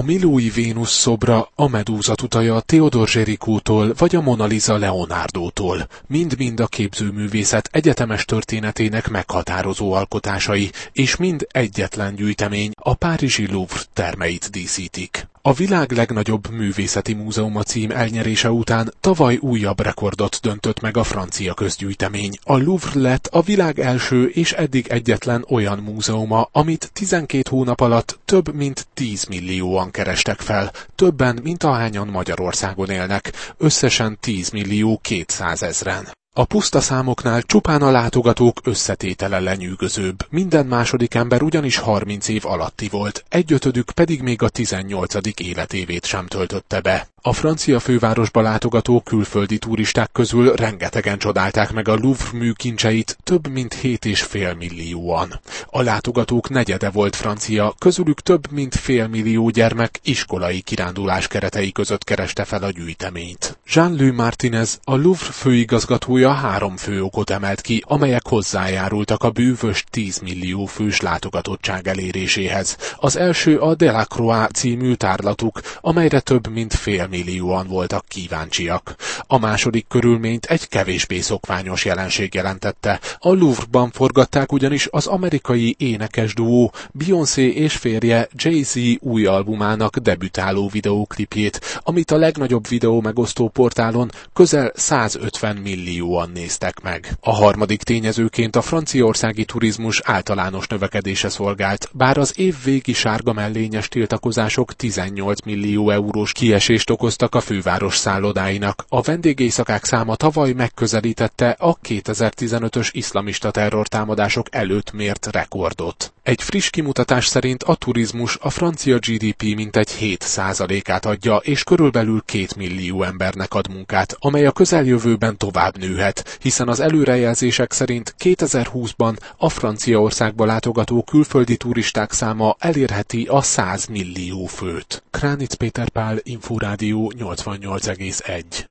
A Milói Vénusz szobra, a Medúza tutaja Theodore Géricaultól vagy a Mona Lisa Leonardótól. Mind-mind a képzőművészet egyetemes történetének meghatározó alkotásai, és mind egyetlen gyűjtemény, a párizsi Louvre termeit díszítik. A világ legnagyobb művészeti múzeuma cím elnyerése után tavaly újabb rekordot döntött meg a francia közgyűjtemény. A Louvre lett a világ első és eddig egyetlen olyan múzeuma, amit 12 hónap alatt több mint 10 millióan kerestek fel, többen, mint ahányan Magyarországon élnek, összesen 10.200.000. A puszta számoknál csupán a látogatók összetétele lenyűgözőbb. Minden második ember ugyanis 30 év alatti volt, egyötödük pedig még a 18. életévét sem töltötte be. A francia fővárosba látogató külföldi turisták közül rengetegen csodálták meg a Louvre műkincseit, több mint 7,5 millióan. A látogatók negyede volt francia, közülük több mint fél millió gyermek iskolai kirándulás keretei között kereste fel a gyűjteményt. Jean-Louis Martinez, a Louvre főigazgatója 3 fő okot emelt ki, amelyek hozzájárultak a bűvös 10 millió fős látogatottság eléréséhez. Az első a Delacroix című tárlatuk, amelyre több mint fél millióan voltak kíváncsiak. A második körülményt egy kevésbé szokványos jelenség jelentette. A Louvre-ban forgatták ugyanis az amerikai énekes duó Beyoncé és férje Jay-Z új albumának debütáló videóklipjét, amit a legnagyobb videó megosztó portálon közel 150 millióan néztek meg. A harmadik tényezőként a franciaországi turizmus általános növekedése szolgált, bár az év végi sárga mellényes tiltakozások 18 millió eurós kiesést okoztak a főváros szállodáinak. A vendégészakák száma tavaly megközelítette a 2015-ös iszlamista terrortámadások előtt mért rekordot. Egy friss kimutatás szerint a turizmus a francia GDP mintegy 7%-át adja, és körülbelül 2 millió embernek ad munkát, amely a közeljövőben tovább nőhet, hiszen az előrejelzések szerint 2020-ban a Franciaországba látogató külföldi turisták száma elérheti a 100 millió főt. Kránitz Péter Pál, Inforádió 88,1.